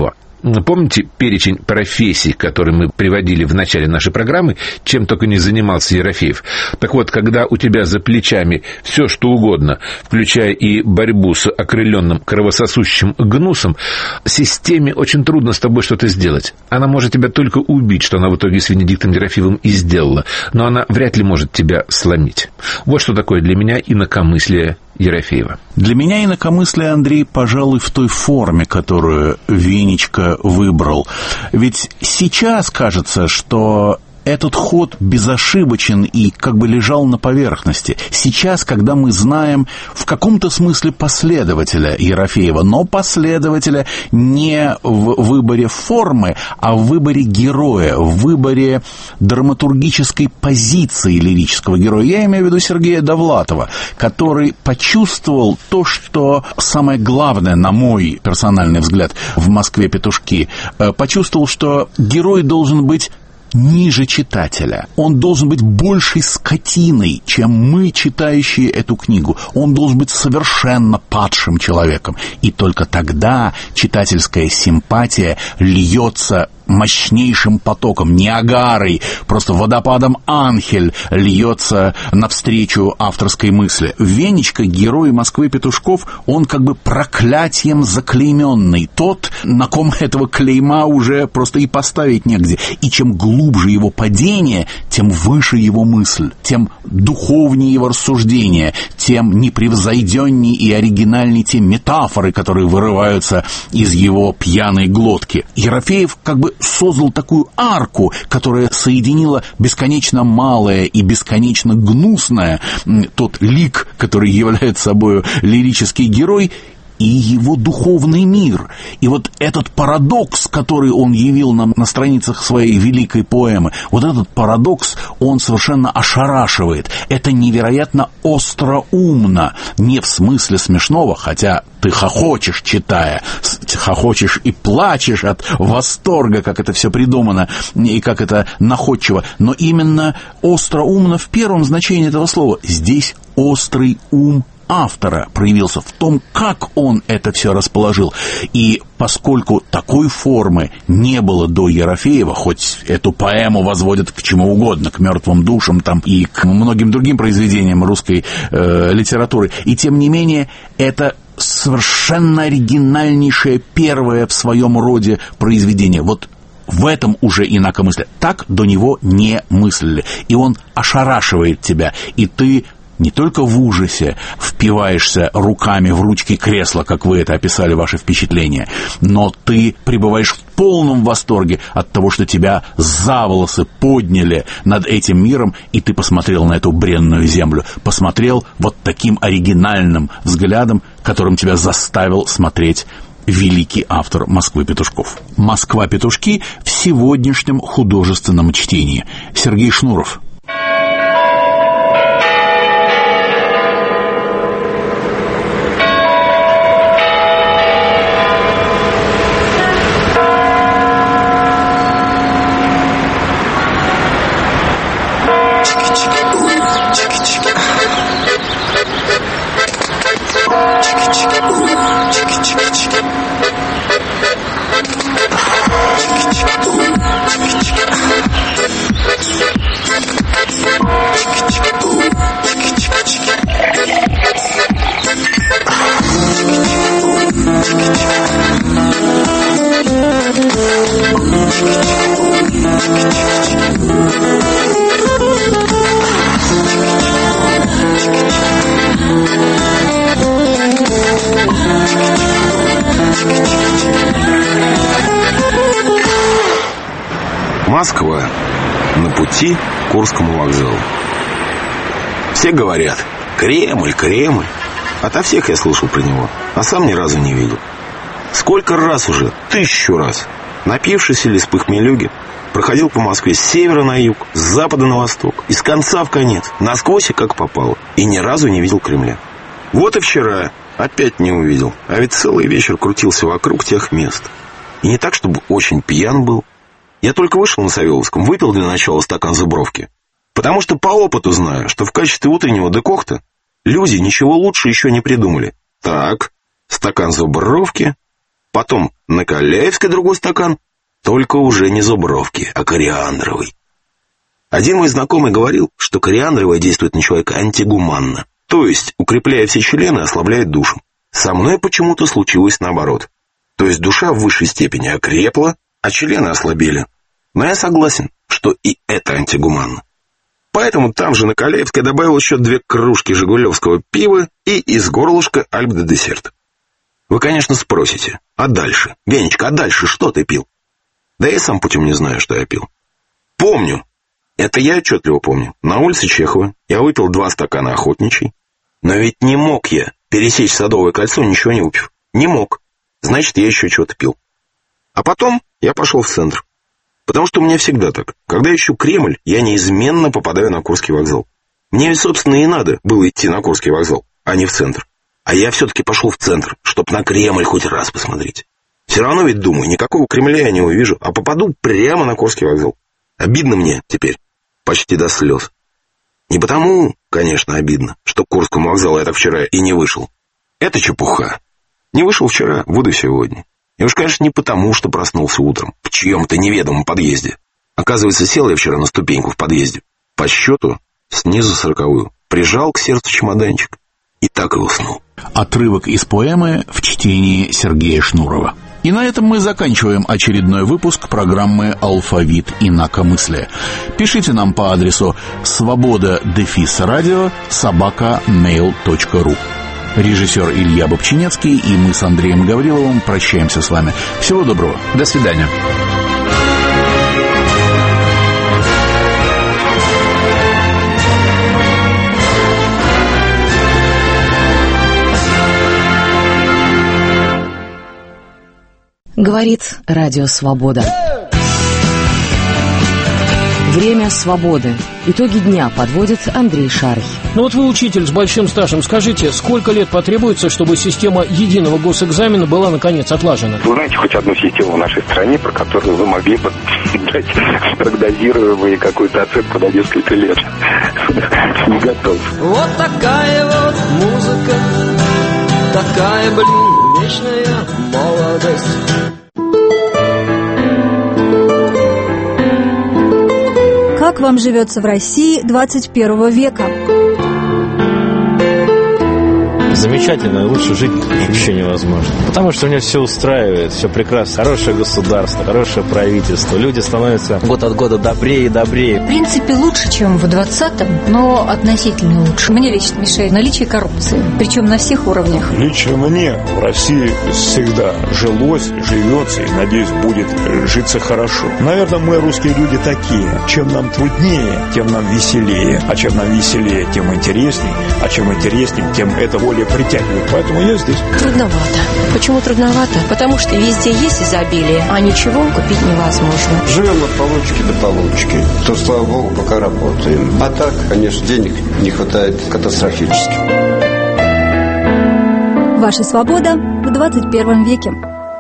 помните перечень профессий, который мы приводили в начале нашей программы, чем только не занимался Ерофеев? Так вот, когда у тебя за плечами все, что угодно, включая и борьбу с окрыленным кровососущим гнусом, системе очень трудно с тобой что-то сделать. Она может тебя только убить, что она в итоге с Венедиктом Ерофеевым и сделала, но она вряд ли может тебя сломить. Вот что такое для меня инакомыслие Ерофеева. Для меня инакомыслие, Андрей, пожалуй, в той форме, которую Венечка выбрал. Ведь сейчас кажется, что этот ход безошибочен и как бы лежал на поверхности. Сейчас, когда мы знаем в каком-то смысле последователя Ерофеева, но последователя не в выборе формы, а в выборе героя, в выборе драматургической позиции лирического героя. Я имею в виду Сергея Довлатова, который почувствовал то, что самое главное, на мой персональный взгляд, в «Москве петушки», почувствовал, что герой должен быть ниже читателя. Он должен быть большей скотиной, чем мы, читающие эту книгу. Он должен быть совершенно падшим человеком. И только тогда читательская симпатия льется мощнейшим потоком, Ниагарой, просто водопадом Анхель льется навстречу авторской мысли. Венечка, герой «Москвы петушков», он как бы проклятием заклейменный. Тот, на ком этого клейма уже просто и поставить негде. И чем глубже его падение, тем выше его мысль, тем духовнее его рассуждение, тем непревзойденней и оригинальней те метафоры, которые вырываются из его пьяной глотки. Ерофеев как бы создал такую арку, которая соединила бесконечно малое и бесконечно гнусное, тот лик, который является собой лирический герой, и его духовный мир. И вот этот парадокс, который он явил нам на страницах своей великой поэмы, вот этот парадокс, он совершенно ошарашивает. Это невероятно остроумно, не в смысле смешного, хотя ты хохочешь, читая, хохочешь и плачешь от восторга, как это все придумано и как это находчиво, но именно остроумно в первом значении этого слова. Здесь острый ум автора проявился в том, как он это все расположил. И поскольку такой формы не было до Ерофеева, хоть эту поэму возводят к чему угодно, к мертвым душам там, и к многим другим произведениям русской э, литературы, и тем не менее это совершенно оригинальнейшее первое в своем роде произведение. Вот в этом уже инакомыслие. Так до него не мыслили. И он ошарашивает тебя, и ты не только в ужасе впиваешься руками в ручки кресла, как вы это описали, ваши впечатления, но ты пребываешь в полном восторге от того, что тебя за волосы подняли над этим миром, и ты посмотрел на эту бренную землю, посмотрел вот таким оригинальным взглядом, которым тебя заставил смотреть великий автор «Москвы петушков». «Москва петушки» в сегодняшнем художественном чтении. Сергей Шнуров. Москва. На пути к Курскому вокзалу. Все говорят: Кремль, Кремль. Ото всех я слышал про него, а сам ни разу не видел. Сколько раз уже, тысячу раз, напившись или с похмелюги, проходил по Москве с севера на юг, с запада на восток, из конца в конец, насквозь и как попало, и ни разу не видел Кремля. Вот и вчера опять не увидел, а ведь целый вечер крутился вокруг тех мест. И не так, чтобы очень пьян был. Я только вышел на Савеловском, выпил для начала стакан зубровки. Потому что по опыту знаю, что в качестве утреннего декокта люди ничего лучше еще не придумали. Так, стакан зубровки, Потом на Каляевской другой стакан, только уже не зубровки, а кориандровый. Один мой знакомый говорил, что кориандровое действует на человека антигуманно, то есть, укрепляя все члены, ослабляет душу. Со мной почему-то случилось наоборот. То есть душа в высшей степени окрепла, а члены ослабели. Но я согласен, что и это антигуманно. Поэтому там же на Каляевской добавил еще две кружки жигулевского пива и из горлышка Альп де десерт. Вы, конечно, спросите, а дальше? Венечка, а дальше что ты пил? Да я сам путем не знаю, что я пил. Помню. Это я отчетливо помню. На улице Чехова я выпил два стакана охотничьей. Но ведь не мог я пересечь Садовое кольцо, ничего не выпив. Не мог. Значит, я еще что-то пил. А потом я пошел в центр. Потому что у меня всегда так. Когда ищу Кремль, я неизменно попадаю на Курский вокзал. Мне ведь, собственно, и надо было идти на Курский вокзал, а не в центр. А я все-таки пошел в центр, чтобы на Кремль хоть раз посмотреть. Все равно ведь думаю, никакого Кремля я не увижу, а попаду прямо на Курский вокзал. Обидно мне теперь. Почти до слез. Не потому, конечно, обидно, что к Курскому вокзалу я так вчера и не вышел. Это чепуха. Не вышел вчера, буду сегодня. И уж, конечно, не потому, что проснулся утром в чьем-то неведомом подъезде. Оказывается, сел я вчера на ступеньку в подъезде. По счету, снизу сороковую. Прижал к сердцу чемоданчик. И так и уснул. Отрывок из поэмы в чтении Сергея Шнурова. И на этом мы заканчиваем очередной выпуск программы «Алфавит инакомыслия». Пишите нам по адресу свобода дефис радио собака мейл точка ру. Режиссер Илья Бобчинецкий и мы с Андреем Гавриловым прощаемся с вами. Всего доброго. До свидания. Говорит Радио Свобода. Время свободы. Итоги дня подводит Андрей Шарый. Ну вот вы учитель с большим стажем. Скажите, сколько лет потребуется, чтобы система единого госэкзамена была наконец отлажена? Вы знаете хоть одну систему в нашей стране, про которую вы могли бы дать прогнозируемую какую-то оценку на несколько лет? Не готов. Вот такая вот музыка, такая, блин, вечная молодость. Как вам живется в России двадцать первого века? Замечательно, лучше жить вообще невозможно. Потому что у меня все устраивает, все прекрасно. Хорошее государство, хорошее правительство. Люди становятся год от года добрее и добрее. В принципе, лучше, чем в двадцатом, но относительно лучше. Мне лично мешает наличие коррупции, причем на всех уровнях. Лично мне в России всегда жилось, живется и, надеюсь, будет житься хорошо. Наверное, мы, русские люди, такие. Чем нам труднее, тем нам веселее. А чем нам веселее, тем интереснее. А чем интереснее, тем это более притягивает. Поэтому я здесь. Трудновато. Почему трудновато? Потому что везде есть изобилие, а ничего купить невозможно. Живем от получки до получки. То, слава богу, пока работаем. А так, конечно, денег не хватает катастрофически. Ваша свобода в двадцать первом веке.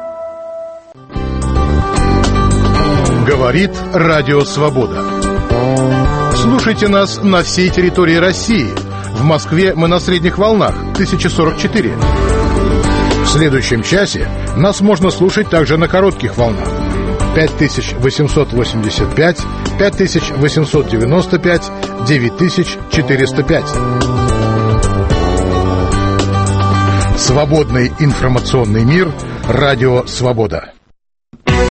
Говорит Радио Свобода. Слушайте нас на всей территории России. В Москве мы на средних волнах тысяча сорок четыре. В следующем часе нас можно слушать также на коротких волнах пять тысяч восемьсот восемьдесят пять, пять тысяч восемьсот девяносто пять, девять тысяч четыреста пять. Свободный информационный мир. Радио Свобода.